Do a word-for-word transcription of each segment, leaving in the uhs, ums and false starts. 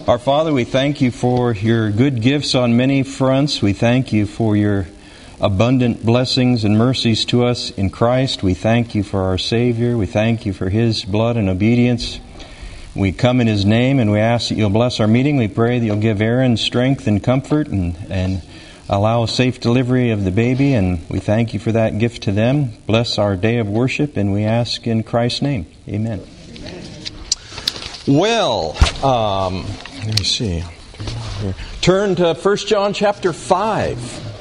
Our Father, we thank you for your good gifts on many fronts. We thank you for your abundant blessings and mercies to us in Christ. We thank you for our Savior. We thank you for His blood and obedience. We come in His name and we ask that you'll bless our meeting. We pray that you'll give Aaron strength and comfort and, and allow a safe delivery of the baby. And we thank you for that gift to them. Bless our day of worship, and we ask in Christ's name. Amen. Well, um, let me see. Turn to First John chapter five.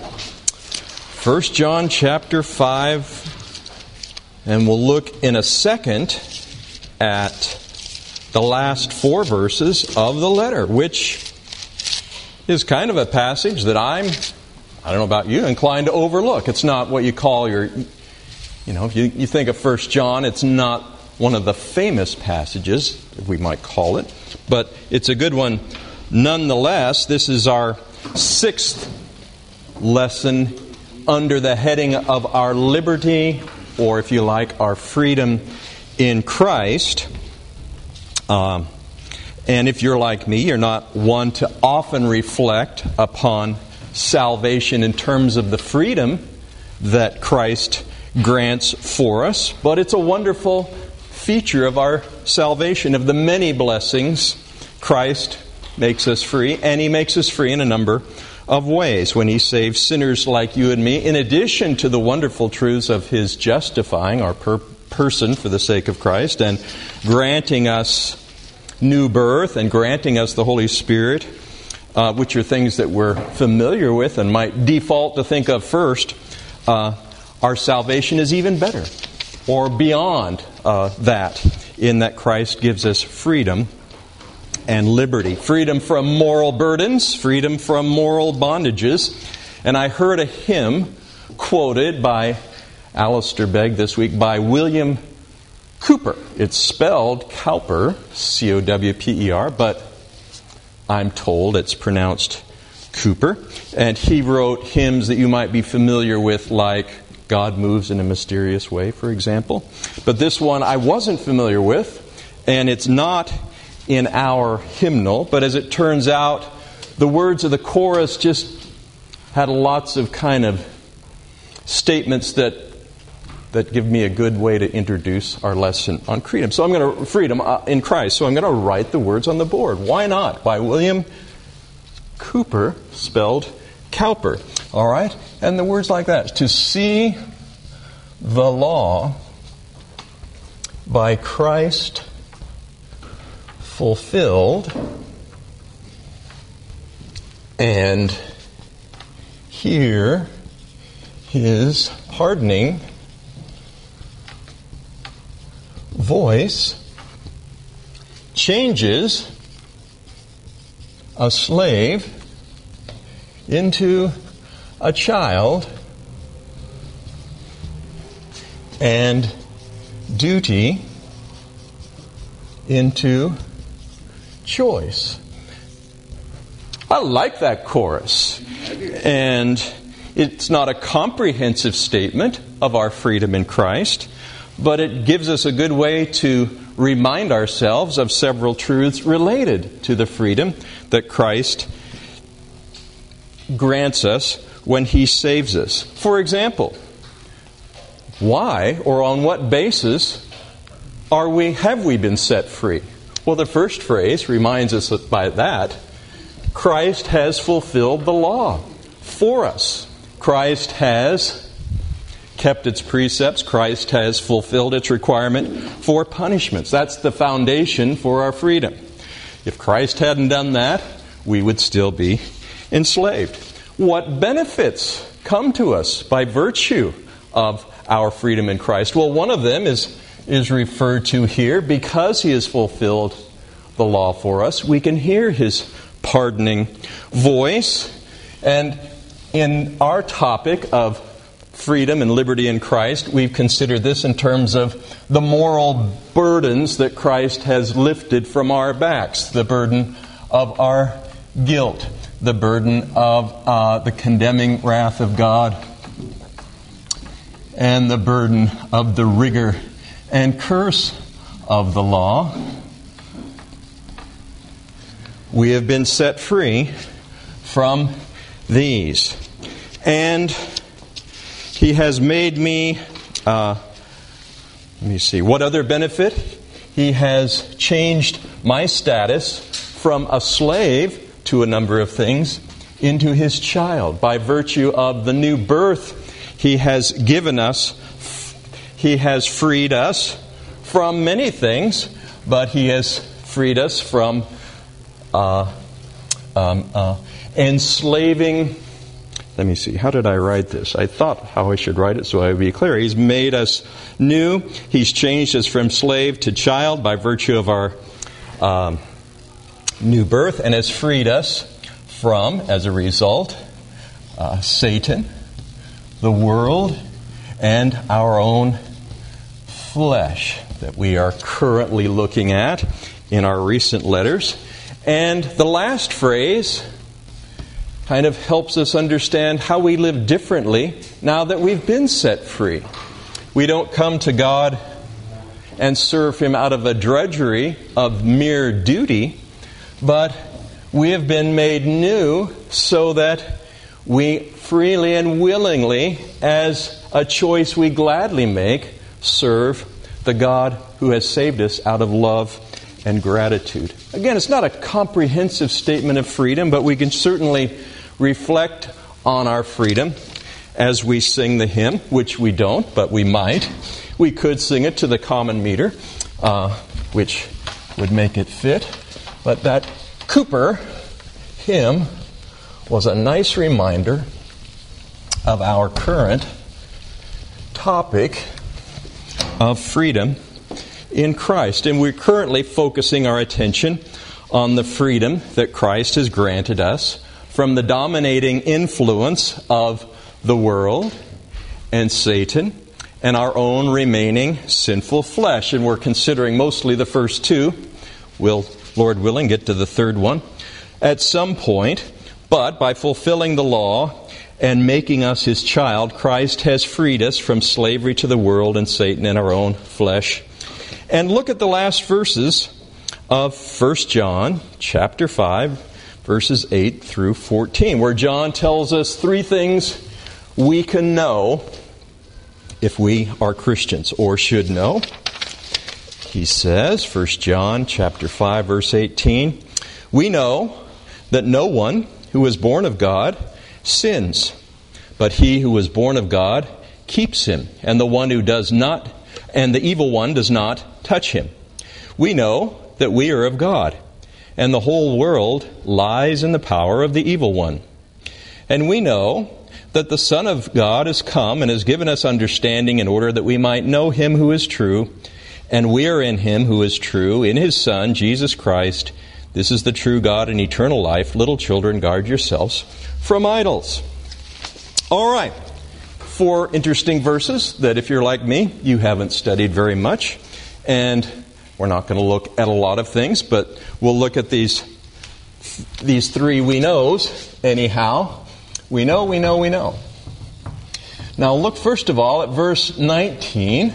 First John chapter five. And we'll look in a second at the last four verses of the letter, which is kind of a passage that I'm, I don't know about you, inclined to overlook. It's not what you call your, you know, if you, you think of First John, it's not one of the famous passages, if we might call it, but it's a good one nonetheless. This is our sixth lesson under the heading of our liberty, or if you like, our freedom in Christ. Um, and if you're like me, you're not one to often reflect upon salvation in terms of the freedom that Christ grants for us, but it's a wonderful feature of our salvation, of the many blessings. Christ makes us free, and He makes us free in a number of ways when He saves sinners like you and me, in addition to the wonderful truths of His justifying our per- person for the sake of Christ, and granting us new birth, and granting us the Holy Spirit, uh, which are things that we're familiar with and might default to think of first. Uh, our salvation is even better, or beyond uh, that, in that Christ gives us freedom and liberty. Freedom from moral burdens, freedom from moral bondages. And I heard a hymn quoted by Alistair Begg this week by William Cowper. It's spelled Cowper, C O W P E R, but I'm told it's pronounced Cooper. And he wrote hymns that you might be familiar with, like God Moves in a Mysterious Way, for example. But this one I wasn't familiar with, and it's not in our hymnal, but as it turns out, the words of the chorus just had lots of kind of statements that that give me a good way to introduce our lesson on freedom. So I'm going to freedom in Christ. So I'm going to write the words on the board. Why not? By William Cowper, spelled Cowper. All right? And the words like that. To see the law by Christ fulfilled, and hear His pardoning voice, changes a slave into a child, and duty into choice. I like that chorus. And it's not a comprehensive statement of our freedom in Christ, but it gives us a good way to remind ourselves of several truths related to the freedom that Christ grants us when He saves us. For example, why or on what basis are we have we been set free? Well, the first phrase reminds us that by that, Christ has fulfilled the law for us. Christ has kept its precepts. Christ has fulfilled its requirement for punishments. That's the foundation for our freedom. If Christ hadn't done that, we would still be enslaved. What benefits come to us by virtue of our freedom in Christ? Well, one of them is, is referred to here. Because He has fulfilled the law for us, we can hear His pardoning voice. And in our topic of freedom and liberty in Christ, we've considered this in terms of the moral burdens that Christ has lifted from our backs. The burden of our guilt, the burden of uh, the condemning wrath of God, and the burden of the rigor and curse of the law. we have been set free from these. And He has made me, uh, let me see, what other benefit? He has changed my status from a slave to a number of things into His child. By virtue of the new birth He has given us, He has freed us from many things, but He has freed us from uh, um, uh, enslaving. Let me see, how did I write this? I thought how I should write it so I would be clear. He's made us new. He's changed us from slave to child by virtue of our um, new birth, and has freed us from, as a result, uh, Satan, the world, and our own flesh that we are currently looking at in our recent letters. And the last phrase kind of helps us understand how we live differently now that we've been set free. We don't come to God and serve Him out of a drudgery of mere duty, but we have been made new so that we freely and willingly, as a choice we gladly make, serve the God who has saved us out of love and gratitude. Again, it's not a comprehensive statement of freedom, but we can certainly reflect on our freedom as we sing the hymn, which we don't, but we might. We could sing it to the common meter, uh, which would make it fit. But that Cooper hymn was a nice reminder of our current topic of freedom in Christ. And we're currently focusing our attention on the freedom that Christ has granted us from the dominating influence of the world and Satan and our own remaining sinful flesh. And we're considering mostly the first two. We'll, Lord willing, get to the third one at some point. But by fulfilling the law and making us His child, Christ has freed us from slavery to the world and Satan and our own flesh. And look at the last verses of First John chapter five, verses eight through fourteen, where John tells us three things we can know if we are Christians, or should know. He says, First John chapter five, verse eighteen, we know that no one who is born of God sins, but he who is born of God keeps him, and the one who does not, and the evil one does not touch him. We know that we are of God, and the whole world lies in the power of the evil one. And we know that the Son of God has come and has given us understanding in order that we might know Him who is true, and we are in Him who is true, in His Son, Jesus Christ. This is the true God and eternal life. Little children, guard yourselves from idols. All right. Four interesting verses that, if you're like me, you haven't studied very much. And we're not going to look at a lot of things, but we'll look at these these three we knows anyhow. We know, we know, we know. Now look first of all at verse nineteen.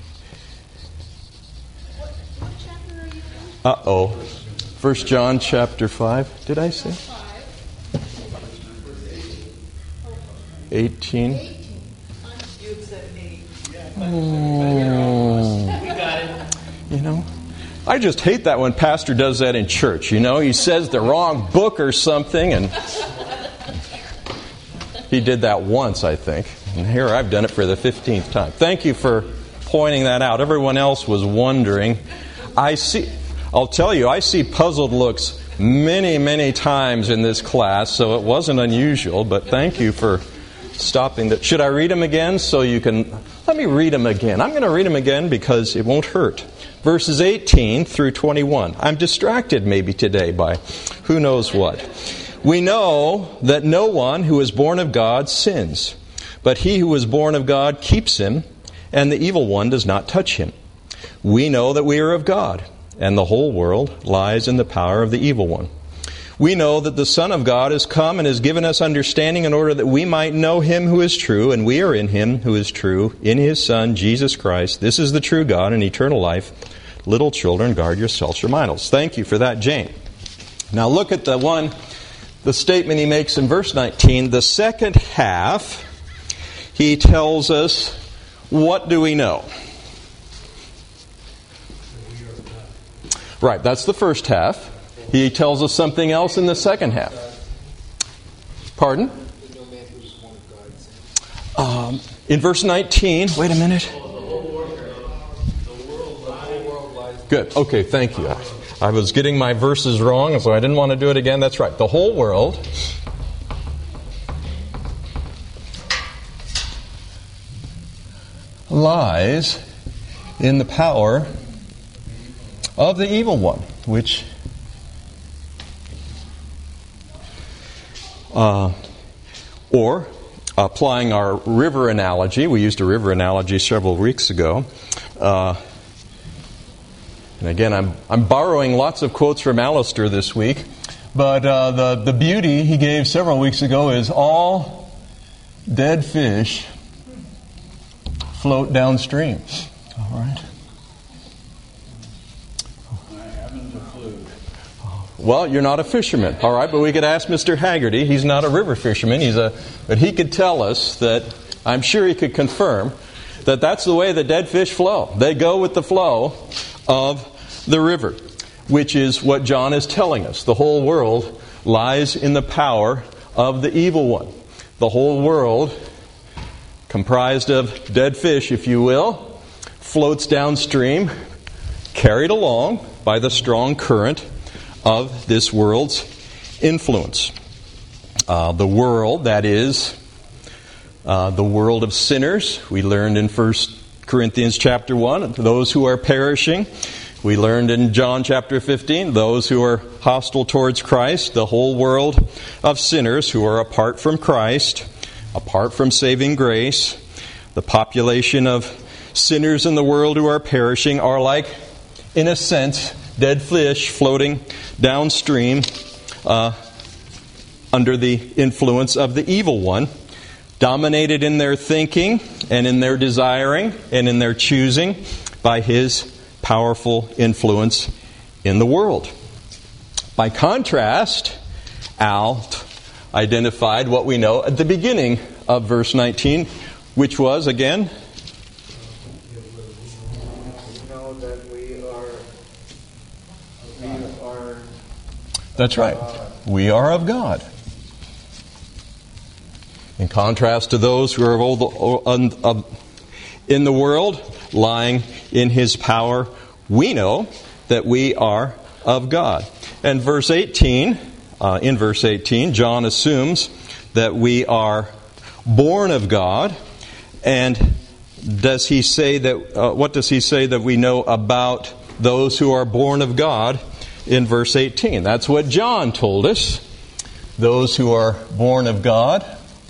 What, what chapter are you in? Uh-oh. First John chapter five. Did I say? eighteen. You said eight. Oh. We got it. You know, I just hate that when pastor does that in church. You know, he says the wrong book or something, and he did that once, I think. And here I've done it for the fifteenth time. Thank you for pointing that out. Everyone else was wondering. I see, I'll tell you, I see puzzled looks many, many times in this class, so it wasn't unusual, but thank you for stopping that. Should I read them again so you can... Let me read them again. I'm going to read them again because it won't hurt. Verses eighteen through twenty-one. I'm distracted maybe today by who knows what. We know that no one who is born of God sins, but he who is born of God keeps him, and the evil one does not touch him. We know that we are of God, and the whole world lies in the power of the evil one. We know that the Son of God has come and has given us understanding in order that we might know Him who is true, and we are in Him who is true, in His Son, Jesus Christ. This is the true God and eternal life. Little children, guard yourselves from idols. Thank you for that, Jane. Now look at the one, the statement he makes in verse nineteen. The second half, he tells us, what do we know? Right, that's the first half. He tells us something else in the second half. Pardon? Um, in verse nineteen, wait a minute. Good, okay, thank you. I was getting my verses wrong, so I didn't want to do it again. That's right. The whole world lies in the power of the evil one, which uh, or applying our river analogy, we used a river analogy several weeks ago. Uh, and again, I'm I'm borrowing lots of quotes from Alistair this week, but uh, the the beauty he gave several weeks ago is all dead fish float downstream. All right. Well, you're not a fisherman, all right, but we could ask Mister Haggerty. He's not a river fisherman. He's a, but he could tell us that, I'm sure he could confirm, that that's the way the dead fish flow. They go with the flow of the river, which is what John is telling us. The whole world lies in the power of the evil one. The whole world, comprised of dead fish, if you will, floats downstream, carried along by the strong current of this world's influence. Uh, the world, that is, uh, the world of sinners. We learned in First Corinthians chapter one, those who are perishing. We learned in John chapter fifteen, those who are hostile towards Christ. The whole world of sinners who are apart from Christ, apart from saving grace. The population of sinners in the world who are perishing are like, in a sense, dead fish floating downstream uh, under the influence of the evil one, dominated in their thinking and in their desiring and in their choosing by his powerful influence in the world. By contrast, Al identified what we know at the beginning of verse nineteen, which was, again, that's right. We are of God. In contrast to those who are in the world, lying in his power, we know that we are of God. And verse eighteen, uh, in verse eighteen, John assumes that we are born of God. And does he say that? Uh, what does he say that we know about those who are born of God? In verse eighteen. That's what John told us. Those who are born of God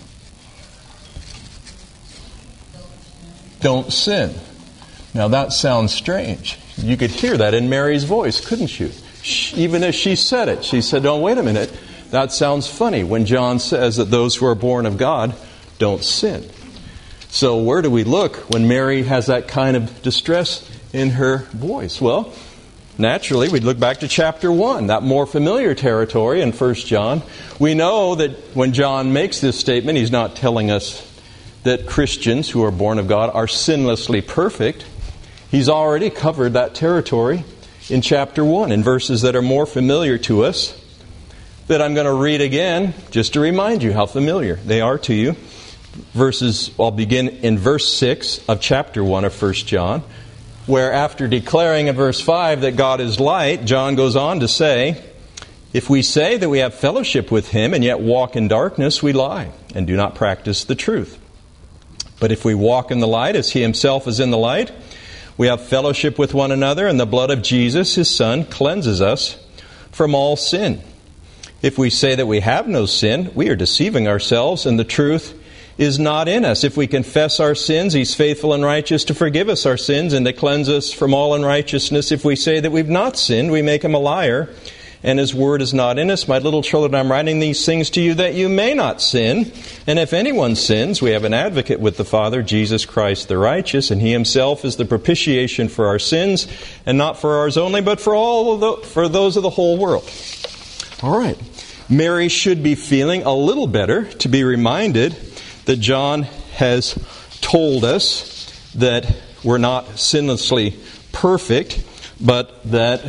don't sin. Now that sounds strange. You could hear that in Mary's voice, couldn't you? She, even as she said it, she said, "Oh, wait a minute. That sounds funny when John says that those who are born of God don't sin." So where do we look when Mary has that kind of distress in her voice? Well, naturally, we'd look back to chapter one, that more familiar territory in First John. We know that when John makes this statement, he's not telling us that Christians who are born of God are sinlessly perfect. He's already covered that territory in chapter one, in verses that are more familiar to us, that I'm going to read again, just to remind you how familiar they are to you. Verses, I'll begin in verse six of chapter one of First John. Where after declaring in verse five that God is light, John goes on to say, if we say that we have fellowship with him and yet walk in darkness, we lie and do not practice the truth. But if we walk in the light as he himself is in the light, we have fellowship with one another, and the blood of Jesus, his Son, cleanses us from all sin. If we say that we have no sin, we are deceiving ourselves, and the truth is not in us. If we confess our sins, he's faithful and righteous to forgive us our sins and to cleanse us from all unrighteousness. If we say that we've not sinned, we make him a liar, and his word is not in us. My little children, I'm writing these things to you that you may not sin. And if anyone sins, we have an advocate with the Father, Jesus Christ the righteous, and he himself is the propitiation for our sins, and not for ours only, but for all of the, for those of the whole world. All right. Mary should be feeling a little better to be reminded that John has told us that we're not sinlessly perfect, but that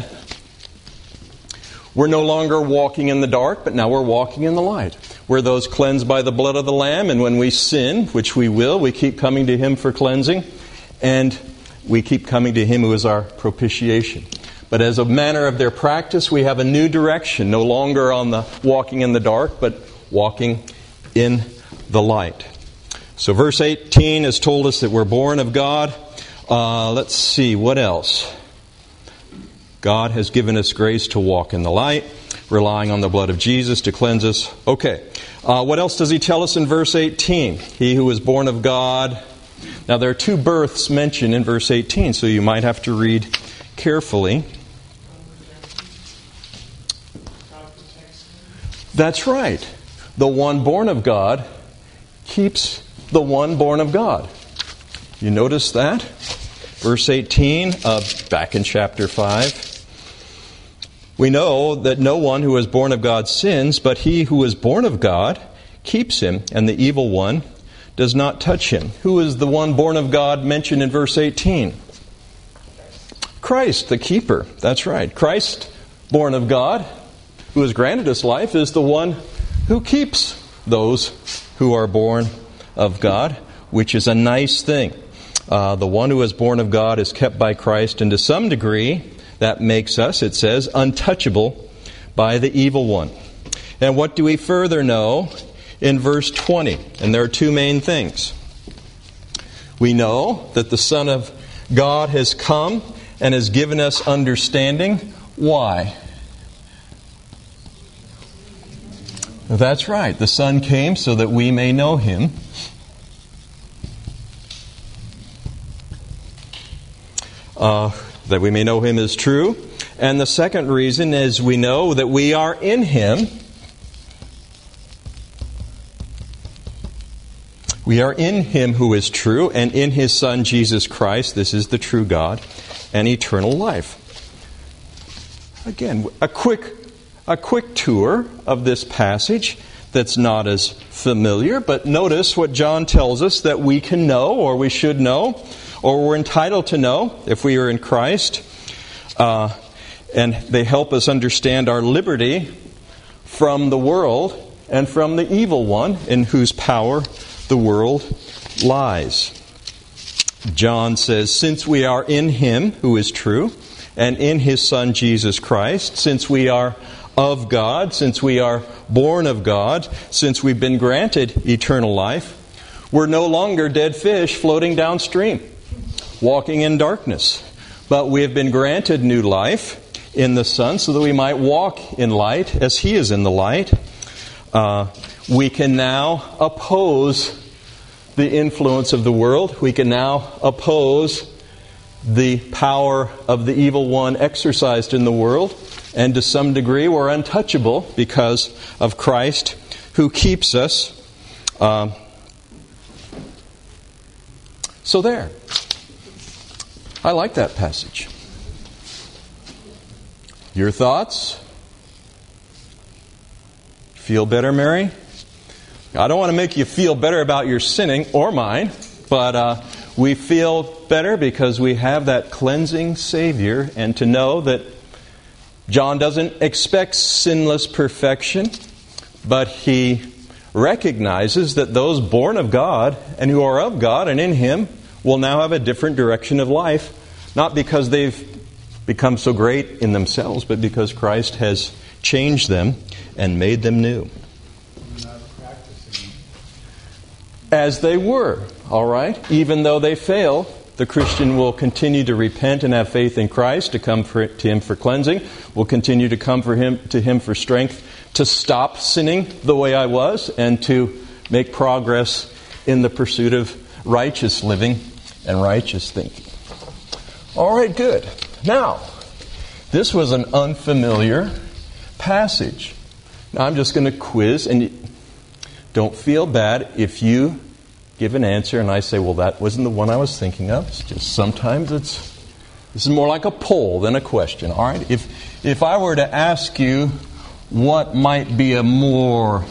we're no longer walking in the dark, but now we're walking in the light. We're those cleansed by the blood of the Lamb, and when we sin, which we will, we keep coming to Him for cleansing, and we keep coming to Him who is our propitiation. But as a manner of their practice, we have a new direction, no longer on the walking in the dark, but walking in the light. So verse eighteen has told us that we're born of God. Uh, let's see, what else? God has given us grace to walk in the light, relying on the blood of Jesus to cleanse us. Okay, uh, what else does He tell us in verse eighteen? He who was born of God. Now there are two births mentioned in verse eighteen, so you might have to read carefully. That's right. The one born of God keeps the one born of God. You notice that? Verse eighteen, uh, back in chapter five. We know that no one who is born of God sins, but he who is born of God keeps him, and the evil one does not touch him. Who is the one born of God mentioned in verse eighteen? Christ, the keeper. That's right. Christ, born of God, who has granted us life, is the one who keeps those who are born of God, which is a nice thing. Uh, the one who is born of God is kept by Christ, and to some degree, that makes us, it says, untouchable by the evil one. And what do we further know in verse twenty? And there are two main things. We know that the Son of God has come and has given us understanding. Why? That's right. The Son came so that we may know Him. Uh, that we may know Him is true. And the second reason is we know that we are in Him. We are in Him who is true, and in His Son Jesus Christ. This is the true God and eternal life. Again, a quick, a quick tour of this passage that's not as familiar, but notice what John tells us that we can know, or we should know, or we're entitled to know if we are in Christ. Uh, and they help us understand our liberty from the world and from the evil one in whose power the world lies. John says, since we are in Him who is true, and in His Son Jesus Christ, since we are of God, since we are born of God, since we've been granted eternal life, we're no longer dead fish floating downstream, walking in darkness. But we have been granted new life in the Son so that we might walk in light as He is in the light. Uh, we can now oppose the influence of the world. We can now oppose the power of the evil one exercised in the world. And to some degree, we're untouchable because of Christ who keeps us. Uh, so there. I like that passage. Your thoughts? Feel better, Mary? I don't want to make you feel better about your sinning, or mine, but uh, we feel better because we have that cleansing Savior, and to know that John doesn't expect sinless perfection, but he recognizes that those born of God and who are of God and in Him will now have a different direction of life, not because they've become so great in themselves, but because Christ has changed them and made them new. As they were, all right? Even though they fail, the Christian will continue to repent and have faith in Christ, to come for, to Him for cleansing, will continue to come for him to Him for strength, to stop sinning the way I was, and to make progress in the pursuit of righteous living and righteous thinking. All right, good. Now, this was an unfamiliar passage. Now, I'm just going to quiz, and don't feel bad if you give an answer and I say, well, that wasn't the one I was thinking of. It's just sometimes it's, this is more like a poll than a question. All right? If, if I were to ask you, what might be a more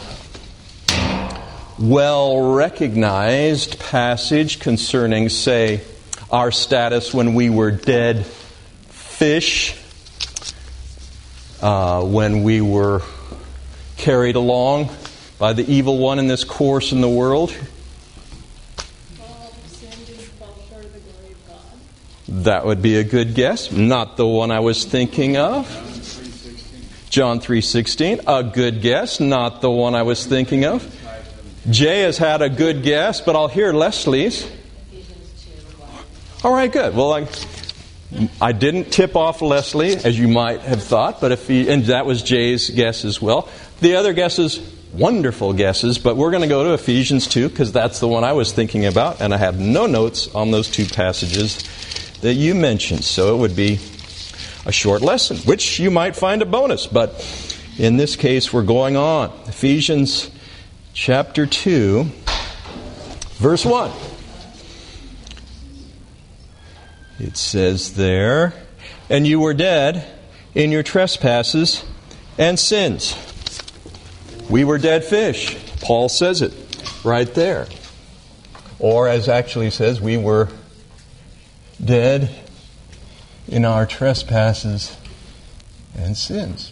well-recognized passage concerning, say, our status when we were dead fish, uh, when we were carried along by the evil one in this course in the world. That would be a good guess. Not the one I was thinking of. John three sixteen. A good guess. Not the one I was thinking of. Jay has had a good guess, but I'll hear Leslie's. All right, good. Well, I, I didn't tip off Leslie, as you might have thought, but if he, and that was Jay's guess as well. The other guesses, wonderful guesses, but we're going to go to Ephesians two, because that's the one I was thinking about, and I have no notes on those two passages that you mentioned. So it would be a short lesson, which you might find a bonus, but in this case, we're going on. Ephesians chapter two, verse one. It says there, "And you were dead in your trespasses and sins." We were dead fish. Paul says it right there. Or as actually says, we were dead in our trespasses and sins.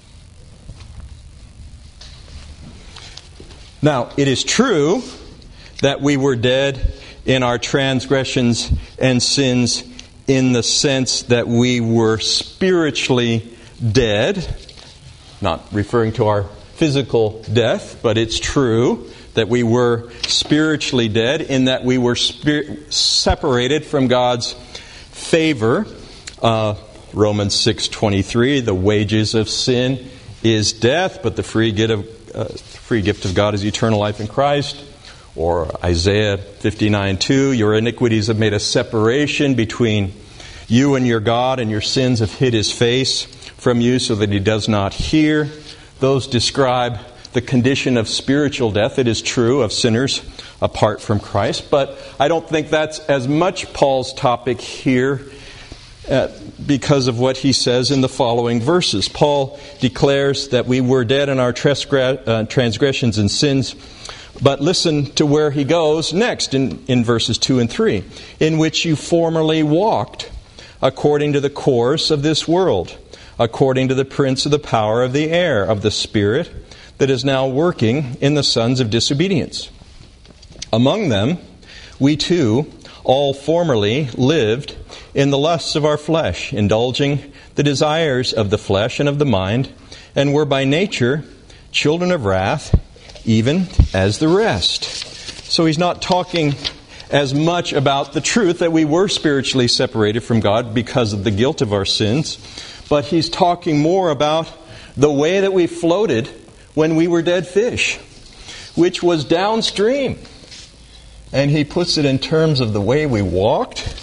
Now, it is true that we were dead in our transgressions and sins in the sense that we were spiritually dead, not referring to our physical death, but it's true that we were spiritually dead in that we were spir- separated from God's favor. Uh, Romans six twenty-three, the wages of sin is death, but the free gift of uh, free gift of God is eternal life in Christ. Or Isaiah fifty-nine two, your iniquities have made a separation between you and your God, and your sins have hid His face from you so that He does not hear. Those describe the condition of spiritual death. It is true of sinners apart from Christ, but I don't think that's as much Paul's topic here uh, because of what he says in the following verses. Paul declares that we were dead in our transgressions and sins, but listen to where he goes next in, in verses two and three. "In which you formerly walked according to the course of this world, according to the prince of the power of the air, of the spirit that is now working in the sons of disobedience. Among them, we too all formerly lived in the lusts of our flesh, indulging the desires of the flesh and of the mind, and were by nature children of wrath, even as the rest." So he's not talking as much about the truth that we were spiritually separated from God because of the guilt of our sins, but he's talking more about the way that we floated when we were dead fish, which was downstream. And he puts it in terms of the way we walked.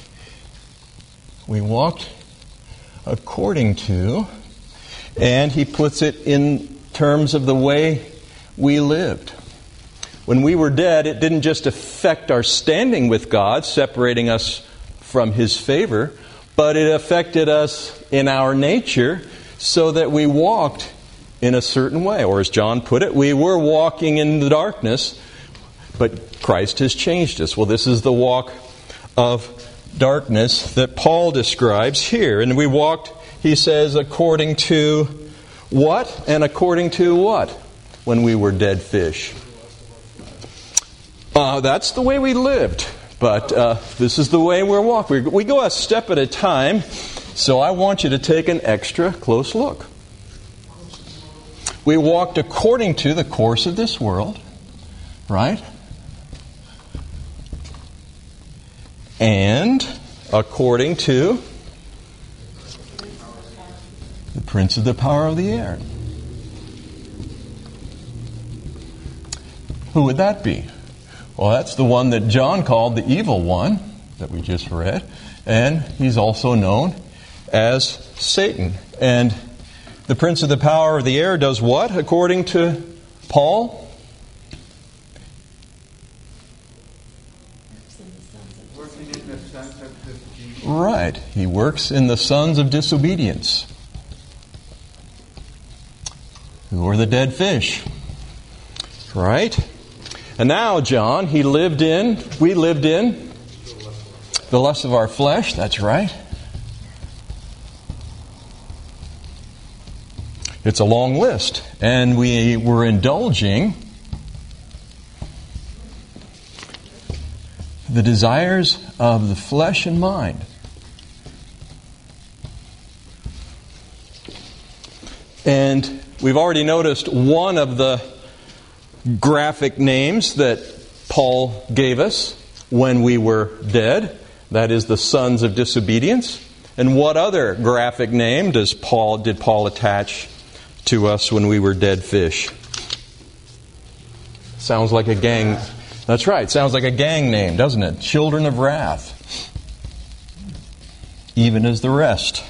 We walked according to, and he puts it in terms of the way we lived. When we were dead, it didn't just affect our standing with God, separating us from His favor, but it affected us in our nature so that we walked in a certain way. Or as John put it, we were walking in the darkness, but Christ has changed us. Well, this is the walk of darkness that Paul describes here. And we walked, he says, according to what? And according to what? When we were dead fish. Uh, that's the way we lived. But uh, this is the way we're walking. We go a step at a time, so I want you to take an extra close look. We walked according to the course of this world, right? And according to the prince of the power of the air. Who would that be? Well, that's the one that John called the evil one that we just read. And he's also known as Satan. And the prince of the power of the air does what, according to Paul? Working in the sons of disobedience. Right. He works in the sons of disobedience. who are the dead fish. Right? And now, John, he lived in, we lived in the lust of our flesh. That's right. It's a long list. And we were indulging the desires of the flesh and mind. And we've already noticed one of the graphic names that Paul gave us when we were dead. That is the sons of disobedience. And what other graphic name does Paul did Paul attach to us when we were dead fish? Sounds like a gang. That's right. Sounds like a gang name, doesn't it? Children of wrath. Even as the rest.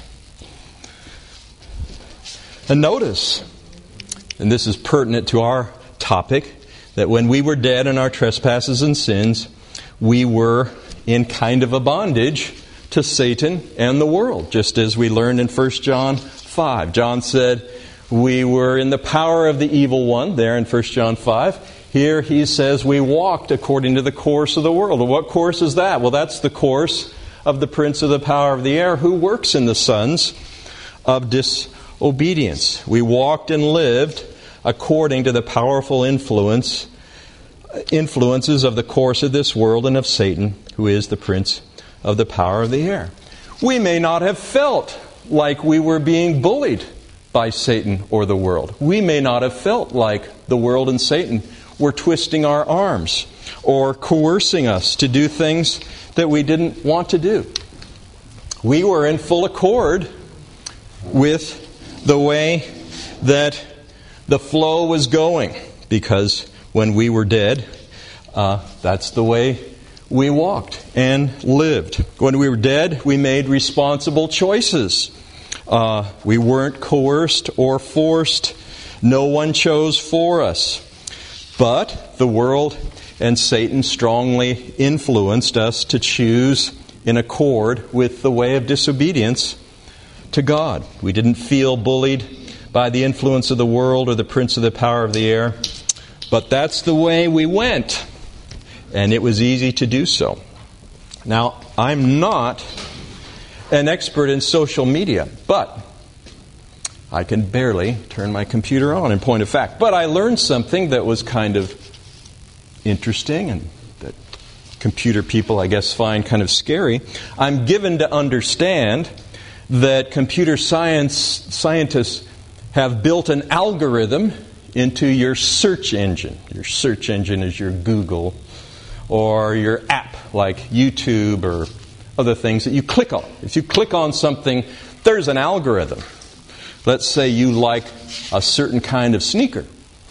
And notice, and this is pertinent to our topic, that when we were dead in our trespasses and sins, we were in kind of a bondage to Satan and the world, just as we learned in First John five. John said we were in the power of the evil one, there in First John five. Here he says we walked according to the course of the world. And what course is that? Well, that's the course of the prince of the power of the air, who works in the sons of disobedience. We walked and lived according to the powerful influence influences of the course of this world and of Satan, who is the prince of the power of the air. We may not have felt like we were being bullied by Satan or the world. We may not have felt like the world and Satan were twisting our arms or coercing us to do things that we didn't want to do. We were in full accord with the way that the flow was going, because when we were dead, uh, that's the way we walked and lived. When we were dead, we made responsible choices. Uh, we weren't coerced or forced. No one chose for us. But the world and Satan strongly influenced us to choose in accord with the way of disobedience to God. We didn't feel bullied by the influence of the world or the prince of the power of the air. But that's the way we went. And it was easy to do so. Now, I'm not an expert in social media, but I can barely turn my computer on in point of fact. But I learned something that was kind of interesting and that computer people, I guess, find kind of scary. I'm given to understand that computer science scientists have built an algorithm into your search engine. Your search engine is your Google or your app like YouTube or other things that you click on. If you click on something, there's an algorithm. Let's say you like a certain kind of sneaker,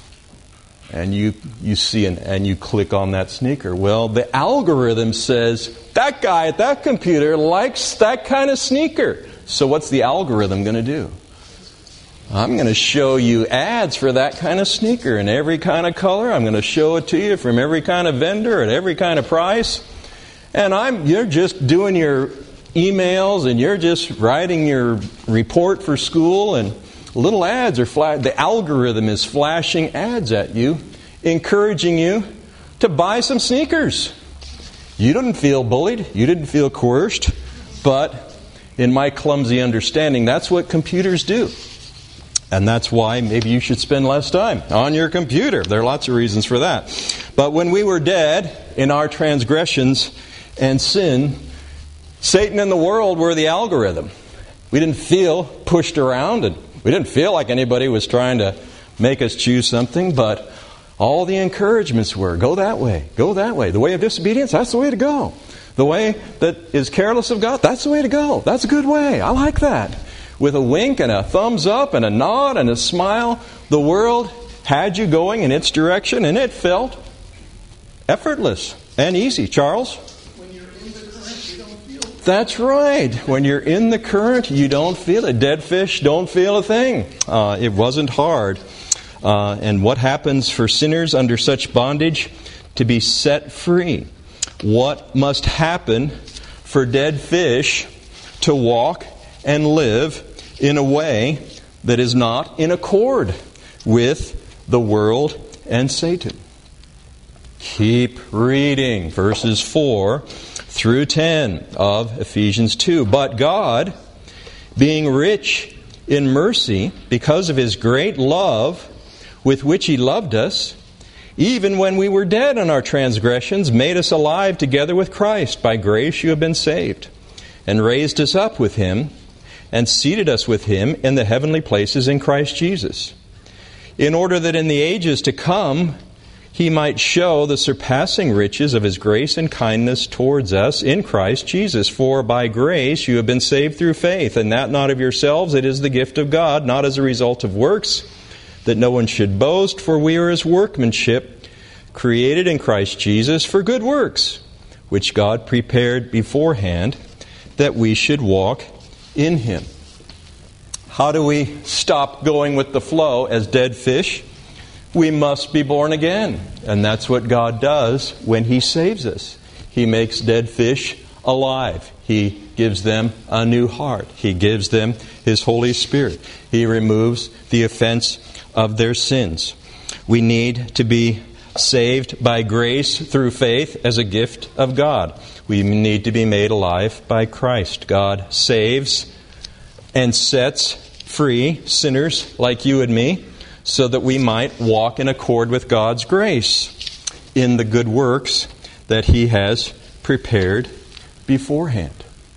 and you you see an, and you click on that sneaker. Well, the algorithm says that guy at that computer likes that kind of sneaker. So what's the algorithm going to do? I'm going to show you ads for that kind of sneaker in every kind of color. I'm going to show it to you from every kind of vendor at every kind of price. And I'm you're just doing your emails and you're just writing your report for school, and little ads are flash. The algorithm is flashing ads at you, encouraging you to buy some sneakers. You didn't feel bullied. You didn't feel coerced. But in my clumsy understanding, that's what computers do. And that's why maybe you should spend less time on your computer. There are lots of reasons for that. But when we were dead in our transgressions and sin, Satan and the world were the algorithm. We didn't feel pushed around, and we didn't feel like anybody was trying to make us choose something, but all the encouragements were, go that way, go that way. The way of disobedience, that's the way to go. The way that is careless of God, that's the way to go. That's a good way. I like that. With a wink and a thumbs up and a nod and a smile, the world had you going in its direction, and it felt effortless and easy. Charles? When you're in the current, you don't feel it. That's right. When you're in the current, you don't feel it. Dead fish don't feel a thing. Uh, it wasn't hard. Uh, and what happens for sinners under such bondage? To be set free. What must happen for dead fish to walk and live in a way that is not in accord with the world and Satan. Keep reading verses four through ten of Ephesians two. But God, being rich in mercy, because of His great love with which He loved us, even when we were dead in our transgressions, made us alive together with Christ. By grace you have been saved, and raised us up with Him, and seated us with Him in the heavenly places in Christ Jesus, in order that in the ages to come He might show the surpassing riches of His grace and kindness towards us in Christ Jesus. For by grace you have been saved through faith, and that not of yourselves, it is the gift of God, not as a result of works, that no one should boast. For we are His workmanship, created in Christ Jesus for good works, which God prepared beforehand that we should walk in Him. How do we stop going with the flow as dead fish? We must be born again. And that's what God does when He saves us. He makes dead fish alive. He gives them a new heart. He gives them His Holy Spirit. He removes the offense of their sins. We need to be saved by grace through faith as a gift of God. We need to be made alive by Christ. God saves and sets free sinners like you and me, so that we might walk in accord with God's grace in the good works that He has prepared beforehand.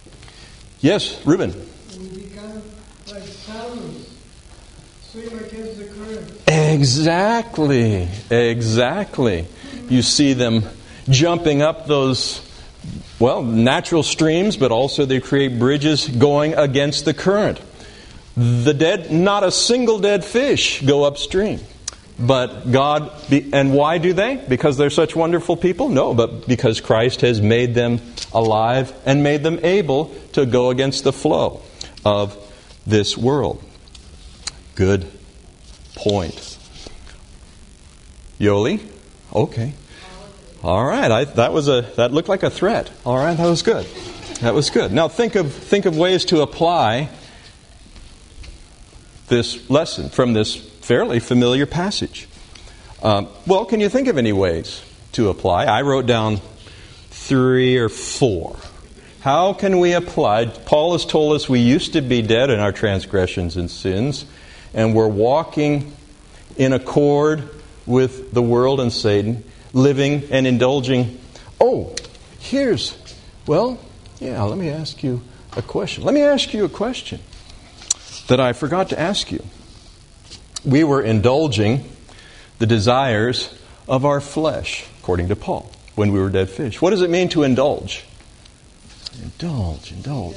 Yes, Reuben. We become like salmon, swim against the current. Exactly, exactly. You see them jumping up those, well, natural streams, but also they create bridges going against the current. The dead, not a single dead fish go upstream. But God, and why do they? Because they're such wonderful people? No, but because Christ has made them alive and made them able to go against the flow of this world. Good point. Yoli? Okay. All right. I, that was a that looked like a threat. All right, that was good. That was good. Now think of think of ways to apply this lesson from this fairly familiar passage. Um, well, can you think of any ways to apply? I wrote down three or four. How can we apply? Paul has told us we used to be dead in our transgressions and sins, and we're walking in accord with the world and Satan, living and indulging. Oh, here's, well, yeah, let me ask you a question. Let me ask you a question that I forgot to ask you. We were indulging the desires of our flesh, according to Paul, when we were dead fish. What does it mean to indulge? Indulge, indulge.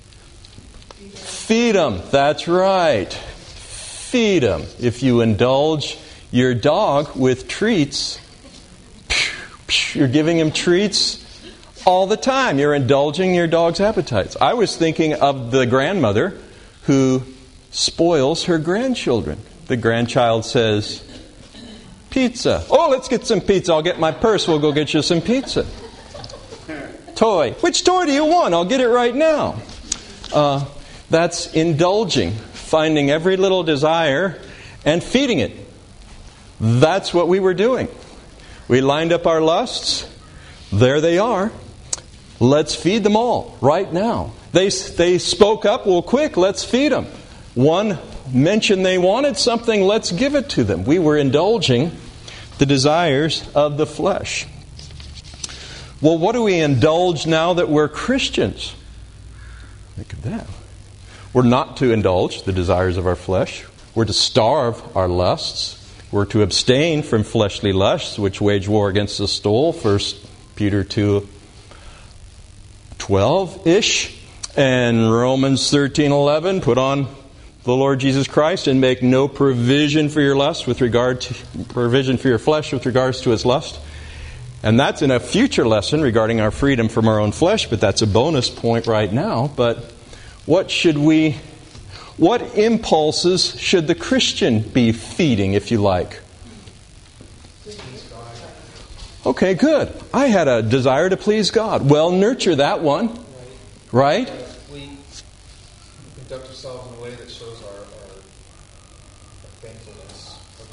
Feed them. That's right. Feed them. If you indulge your dog with treats, you're giving him treats all the time. You're indulging your dog's appetites. I was thinking of the grandmother who spoils her grandchildren. The grandchild says, pizza. Oh, let's get some pizza. I'll get my purse. We'll go get you some pizza. Toy. Which toy do you want? I'll get it right now. Uh, that's indulging. Finding every little desire and feeding it. That's what we were doing. We lined up our lusts. There they are. Let's feed them all right now. They, they spoke up. Well, quick, let's feed them. One mentioned they wanted something. Let's give it to them. We were indulging the desires of the flesh. Well, what do we indulge now that we're Christians? Think of that. We're not to indulge the desires of our flesh. We're to starve our lusts. We're to abstain from fleshly lusts, which wage war against the soul. First Peter two twelve-ish. And Romans thirteen eleven, put on the Lord Jesus Christ and make no provision for your lust with regard to provision for your flesh with regards to its lust. And that's in a future lesson regarding our freedom from our own flesh, but that's a bonus point right now. But what should we, what impulses should the Christian be feeding, if you like? Okay, good. I had a desire to please God. Well, nurture that one. Right? We conduct ourselves in a way that shows our, our thankfulness,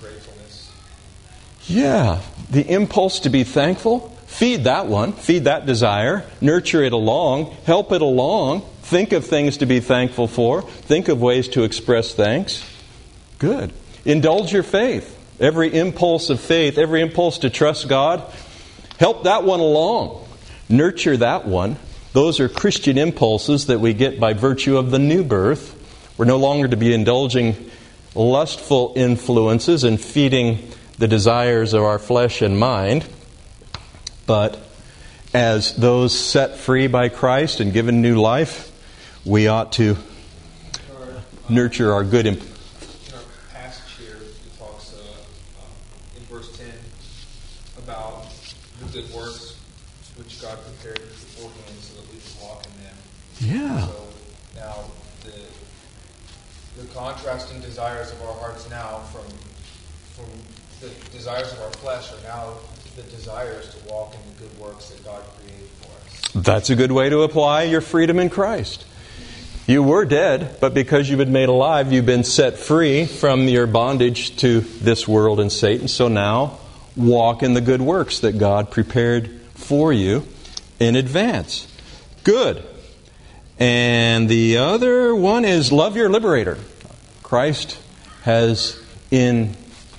Yeah, the impulse to be thankful. Feed that one. Feed that desire. Nurture it along. Help it along. Think of things to be thankful for. Think of ways to express thanks. Good. Indulge your faith. Every impulse of faith, every impulse to trust God, help that one along. Nurture that one. Those are Christian impulses that we get by virtue of the new birth. We're no longer to be indulging lustful influences and feeding the desires of our flesh and mind, but as those set free by Christ and given new life, we ought to nurture our good impulses. In our passage here, it talks uh, um, in verse ten about the good works which God prepared beforehand so that we can walk in them. Yeah. So now the the contrasting desires of our hearts now from from the desires of our flesh are now the desires to walk in the good works that God created for us. That's a good way to apply your freedom in Christ. You were dead, but because you've been made alive, you've been set free from your bondage to this world and Satan. So now, walk in the good works that God prepared for you in advance. Good. And the other one is love your liberator. Christ has in,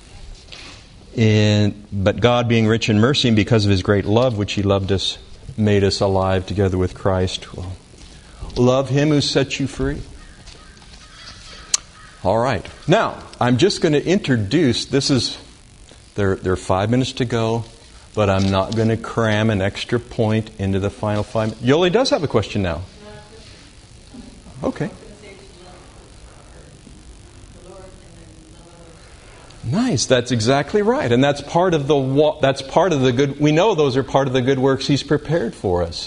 in, but God being rich in mercy and because of His great love, which He loved us, made us alive together with Christ. Well, love Him who set you free. All right. Now, I'm just going to introduce, this is, there, there are five minutes to go, but I'm not going to cram an extra point into the final five minutes. Yoli does have a question now. Okay. Nice. That's exactly right. And that's part of the, that's part of the good, we know those are part of the good works He's prepared for us.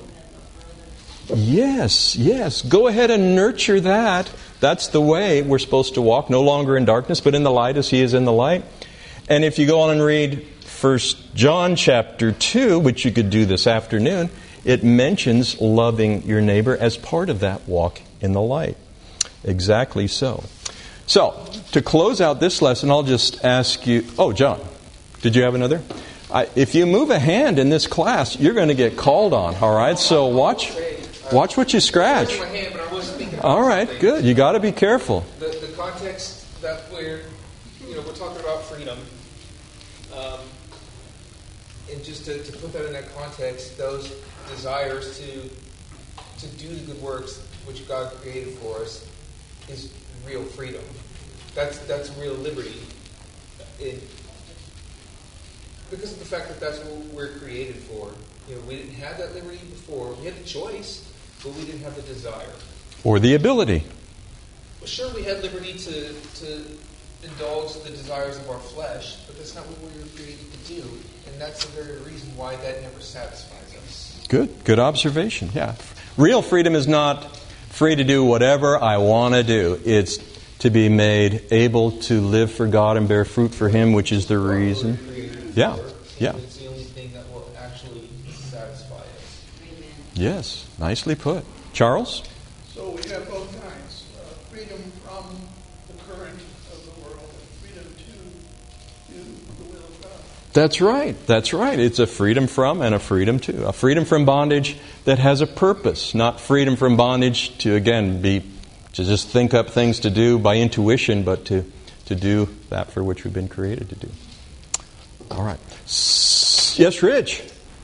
Yes, yes. Go ahead and nurture that. That's the way we're supposed to walk, no longer in darkness, but in the light as He is in the light. And if you go on and read First John chapter two, which you could do this afternoon, it mentions loving your neighbor as part of that walk in the light. Exactly so. So, to close out this lesson, I'll just ask you... Oh, John, did you have another? I, if you move a hand in this class, you're going to get called on, all right? So watch... Watch what you scratch. All right, good. You got to be careful. The, the context that we're, you know, we're talking about freedom, um, and just to, to put that in that context, those desires to to do the good works which God created for us is real freedom. That's that's real liberty. In, because of the fact that that's what we're created for. You know, we didn't have that liberty before. We had the choice. But we didn't have the desire. Or the ability. Well, sure, we had liberty to, to indulge the desires of our flesh, but that's not what we were created to do. And that's the very reason why that never satisfies us. Good. Good observation. Yeah. Real freedom is not free to do whatever I want to do. It's to be made able to live for God and bear fruit for Him, which is the reason. Yeah. Yeah. It's the only thing that will actually satisfy us. Yes. Nicely put. Charles? So we have both kinds. Uh, freedom from the current of the world and freedom to do the will of God. That's right. That's right. It's a freedom from and a freedom to. A freedom from bondage that has a purpose. Not freedom from bondage to, again, be to just think up things to do by intuition, but to, to do that for which we've been created to do. All right. Yes, Rich?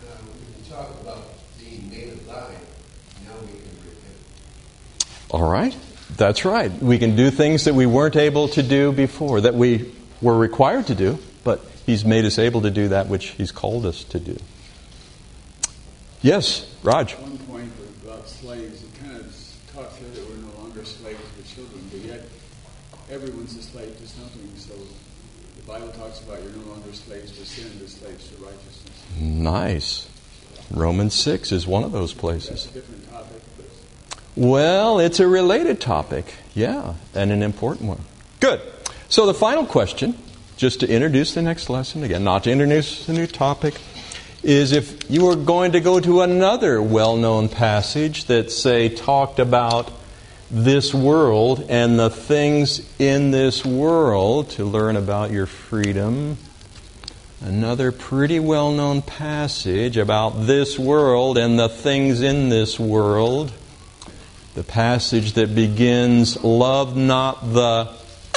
All right. That's right. We can do things that we weren't able to do before, that we were required to do, but He's made us able to do that which He's called us to do. Yes, Raj. One point about slaves, it kind of talks here that we're no longer slaves but children, but yet everyone's a slave to something. So the Bible talks about you're no longer slaves to sin, but slaves to righteousness. Nice. Romans six is one of those places. That's a different topic. But well, it's a related topic, yeah, and an important one. Good. So the final question, just to introduce the next lesson, again, not to introduce a new topic, is if you were going to go to another well-known passage that, say, talked about this world and the things in this world to learn about your freedom, Another pretty well-known passage about this world and the things in this world. The passage that begins, love not the...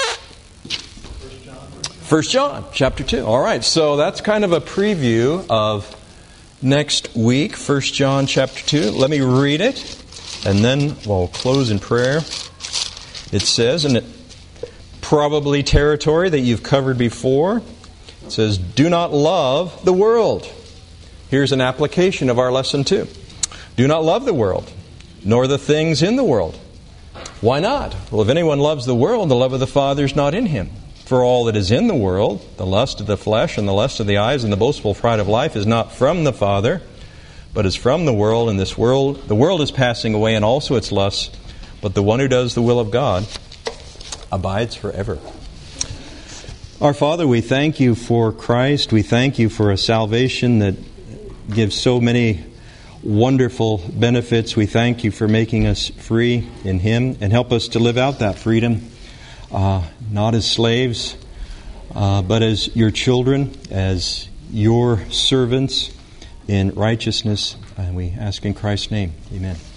First John, chapter two. All right, so that's kind of a preview of next week, First John chapter two. Let me read it, and then we'll close in prayer. It says, and it probably territory that you've covered before. It says, do not love the world. Here's an application of our lesson two. Do not love the world, nor the things in the world. Why not? Well, if anyone loves the world, the love of the Father is not in him. For all that is in the world, the lust of the flesh and the lust of the eyes and the boastful pride of life is not from the Father, but is from the world. And this world, the world is passing away and also its lusts, but the one who does the will of God abides forever. Our Father, we thank you for Christ. We thank you for a salvation that gives so many wonderful benefits. We thank you for making us free in Him, and help us to live out that freedom, uh, not as slaves, uh, but as your children, as your servants in righteousness. And we ask in Christ's name. Amen.